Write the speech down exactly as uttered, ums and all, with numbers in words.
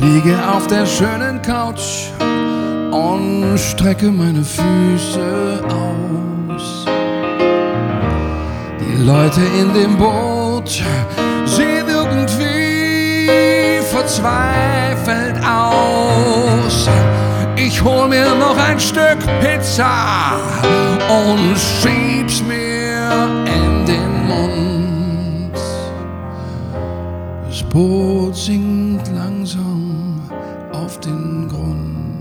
liege auf der schönen Couch und strecke meine Füße aus. Die Leute in dem Boot sehen irgendwie verzweifelt aus. Ich hol mir noch ein Stück Pizza und schieb's mir in den Mund. Das Boot sinkt langsam auf den Grund.